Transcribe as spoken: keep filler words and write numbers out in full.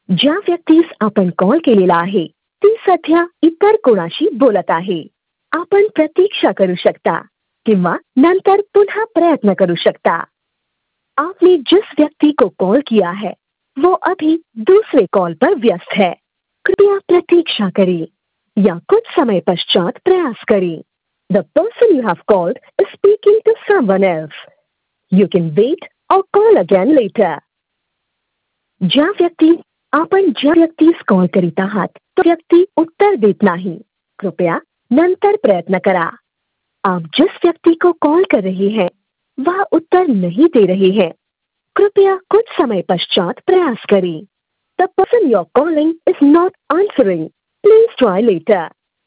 ज्या व्यक्तीस आपण कॉल केलेला आहे ती सध्या इतर कोणाशी बोलत आहे. आपण प्रतीक्षा करू शकता किंवा नंतर पुनः प्रयत्न करू सकता. आपने जिस व्यक्ति को कॉल किया है वो अभी दूसरे कॉल पर व्यस्त है. कृपया प्रतीक्षा करें या कुछ समय पश्चात प्रयास करें. The person you have called is speaking to someone else. You can wait or call again later. ज्या व्यक्ती आपण ज्या व्यक्तीस कॉल करीत आहात तो व्यक्ती उत्तर देत नाही. कृपया नंतर प्रयत्न करा. आप जिस व्यक्ति को कॉल कर रहे हैं वह उत्तर नहीं दे रहे हैं. कृपया कुछ समय पश्चात प्रयास करें. The person you're calling is not answering. Please try later.